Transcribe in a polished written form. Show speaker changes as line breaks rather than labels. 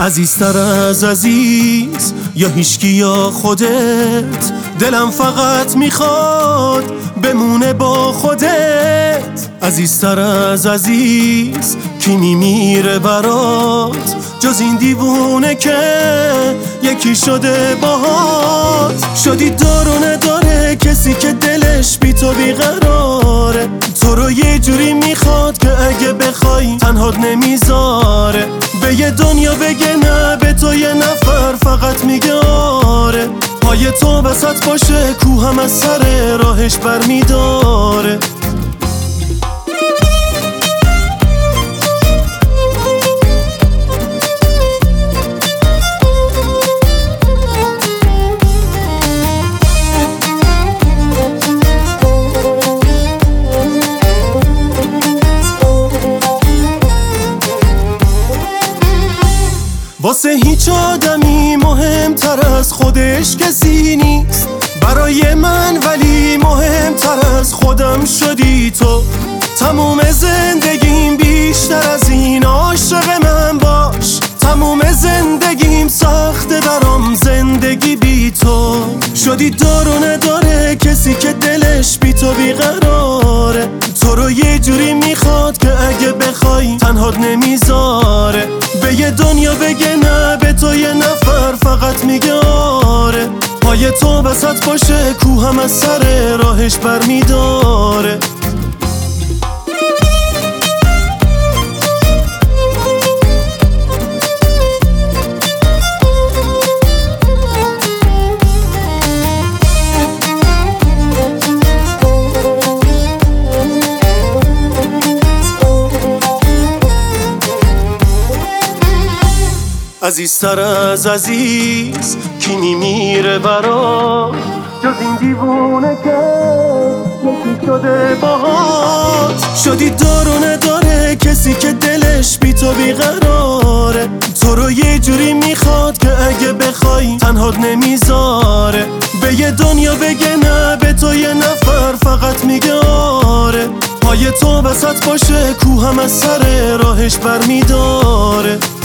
عزیزتر از عزیز یا هیچکی یا خودت، دلم فقط میخواد بمونه با خودت. عزیزتر از عزیز کی میمیره برات، جز این دیوونه که یکی شده باهات. شدی دارونه داره کسی که دلش بی تو بیقراره، تو رو یه جوری میخواد که اگه بخوای تنهات نمیذاره. به یه دنیا بگه نه، به تو یه نفر فقط میگه آره. پای تو وسط باشه کوه هم از سر راهش برمیداره. واسه هیچ آدمی مهمتر از خودش کسی نیست، برای من ولی مهمتر از خودم شدی تو. تموم زندگیم بیشتر از این عاشق من باش، تموم زندگیم سخته برام زندگی بی تو. شدی دارونه داره کسی که دلش بی تو بیقراره، تو رو یه جوری میخواد که اگه بخوای تنهات نمیذاره. به یه دنیا بگه نه، به تو یه نفر فقط میگه آره. پای تو وسط باشه کوه هم از سر راهش برمیداره. عزیزتر از عزیز کی میمیره برات، جز این دیوونه که یکی شده باهات. شدی دارونه داره کسی که دلش بی تو بیقراره، تو رو یه جوری میخواد که اگه بخوای تنهات نمیذاره. به یه دنیا بگه نه، به تو یه نفر فقط میگه آره. پای تو وسط باشه کوه هم از سر راهش برمیداره.